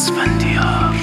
اسفندیار.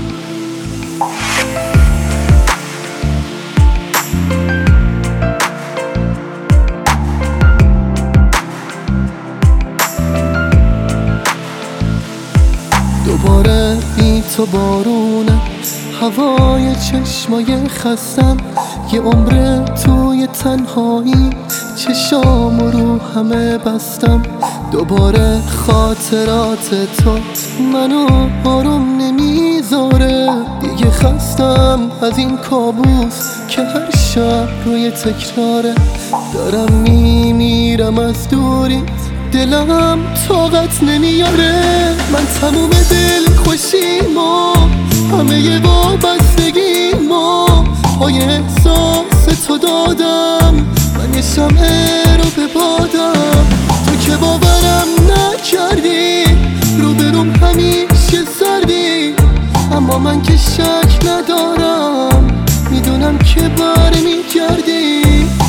دوباره بی تو بارونه، هوای چشمای خستم، یه عمر توی تنهایی، چشام رو همه بستم. دوباره خاطرات تو منو آروم نمیذاره، دیگه خستم از این کابوس که هر شب روی تکراره. دارم میمیرم از دوری، دلم طاقت نمیاره. من تموم دل خوشیمو، همه وابستگیمو پای احساس تو دادم. من یه شمعه رو به بادم، تو که باورم نکردی، روبروم همیشه سردی. اما من که شک ندارم، میدونم که باره میگردی.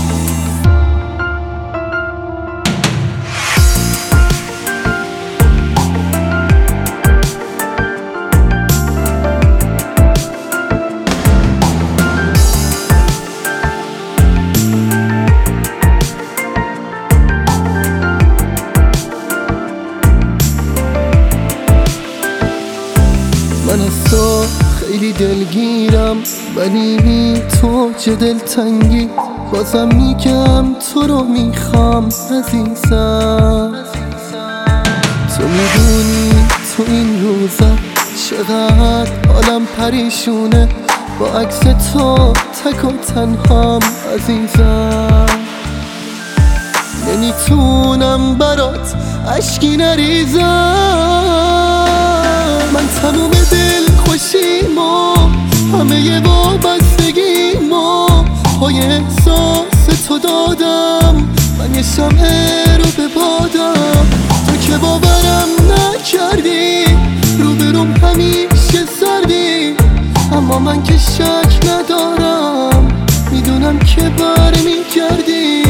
من از تو خیلی دلگیرم، ولی تو چه دلتنگی. بازم میگم تو رو میخوام عزیزم. تو میدونی تو این روزا چقدر حالم پریشونه، با عکس تو تک و تنهام عزیزم. نمیتونم برات اشکی نریزم. من تموم دل خوشیمو، همه وابستگیمو پای احساس تو دادم. من یه شمعه رو به بادم، تو که باورم نکردی، روبروم همیشه سردی. اما من که شک ندارم، میدونم که باره میگردی.